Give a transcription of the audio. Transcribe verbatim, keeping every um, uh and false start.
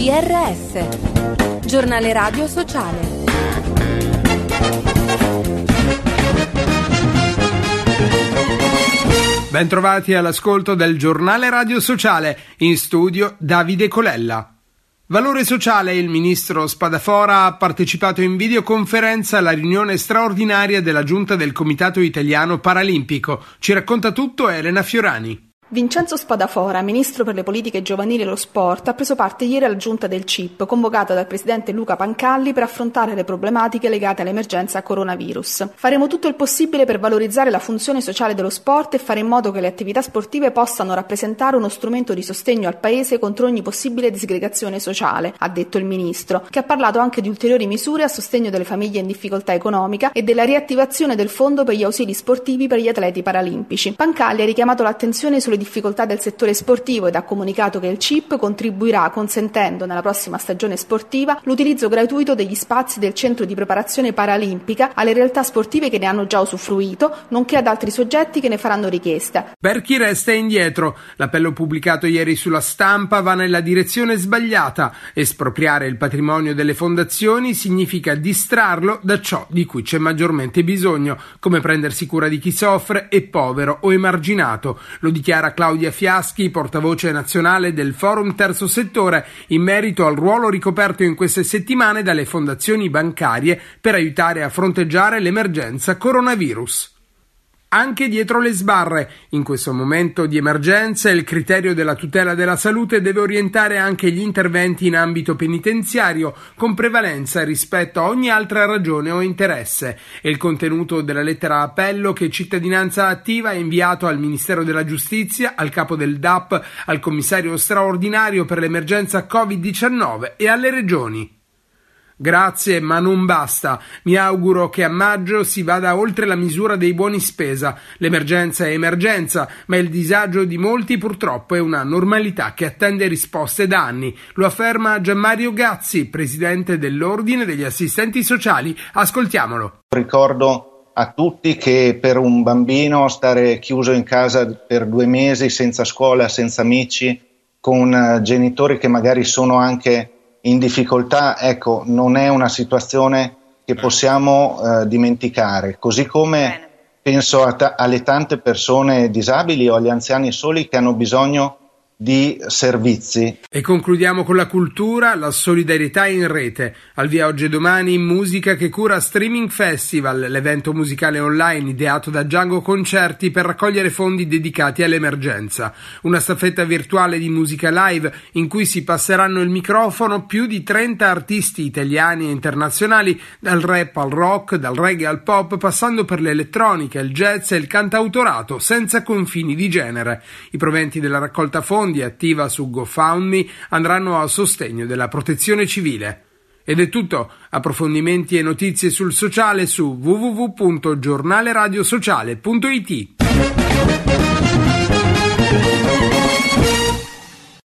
G R S, Giornale Radio Sociale. Bentrovati all'ascolto del Giornale Radio Sociale, in studio Davide Colella. Valore sociale, il ministro Spadafora ha partecipato in videoconferenza alla riunione straordinaria della Giunta del Comitato Italiano Paralimpico. Ci racconta tutto Elena Fiorani. Vincenzo Spadafora, ministro per le politiche giovanili e lo sport, ha preso parte ieri alla giunta del C I P, convocata dal presidente Luca Pancalli per affrontare le problematiche legate all'emergenza coronavirus. Faremo tutto il possibile per valorizzare la funzione sociale dello sport e fare in modo che le attività sportive possano rappresentare uno strumento di sostegno al Paese contro ogni possibile disgregazione sociale, ha detto il ministro, che ha parlato anche di ulteriori misure a sostegno delle famiglie in difficoltà economica e della riattivazione del fondo per gli ausili sportivi per gli atleti paralimpici. Pancalli ha richiamato l'attenzione sulle difficoltà del settore sportivo ed ha comunicato che il C I P contribuirà consentendo nella prossima stagione sportiva l'utilizzo gratuito degli spazi del centro di preparazione paralimpica alle realtà sportive che ne hanno già usufruito, nonché ad altri soggetti che ne faranno richiesta. Per chi resta indietro, l'appello pubblicato ieri sulla Stampa va nella direzione sbagliata. Espropriare il patrimonio delle fondazioni significa distrarlo da ciò di cui c'è maggiormente bisogno, come prendersi cura di chi soffre, è povero o emarginato. Lo dichiara Claudia Fiaschi, portavoce nazionale del Forum Terzo Settore, in merito al ruolo ricoperto in queste settimane dalle fondazioni bancarie per aiutare a fronteggiare l'emergenza coronavirus. Anche dietro le sbarre, in questo momento di emergenza, il criterio della tutela della salute deve orientare anche gli interventi in ambito penitenziario, con prevalenza rispetto a ogni altra ragione o interesse. È il contenuto della lettera appello che Cittadinanza Attiva ha inviato al Ministero della Giustizia, al capo del D A P, al commissario straordinario per l'emergenza covid diciannove e alle regioni. Grazie, ma non basta. Mi auguro che a maggio si vada oltre la misura dei buoni spesa. L'emergenza è emergenza, ma il disagio di molti purtroppo è una normalità che attende risposte da anni. Lo afferma Gianmario Gazzi, presidente dell'Ordine degli Assistenti Sociali. Ascoltiamolo. Ricordo a tutti che per un bambino stare chiuso in casa per due mesi senza scuola, senza amici, con genitori che magari sono anche in difficoltà, ecco, non è una situazione che possiamo eh, dimenticare, così come Bene. penso a ta- alle tante persone disabili o agli anziani soli che hanno bisogno di servizi. E concludiamo con la cultura, la solidarietà in rete. Al via oggi e domani musica che cura Streaming Festival, l'evento musicale online ideato da Django Concerti per raccogliere fondi dedicati all'emergenza. Una staffetta virtuale di musica live in cui si passeranno il microfono più di trenta artisti italiani e internazionali, dal rap al rock, dal reggae al pop, passando per l'elettronica, il jazz e il cantautorato, senza confini di genere. I proventi della raccolta fondi attiva su GoFundMe andranno a sostegno della protezione civile. Ed è tutto. Approfondimenti e notizie sul sociale su w w w punto giornaleradiosociale punto i t.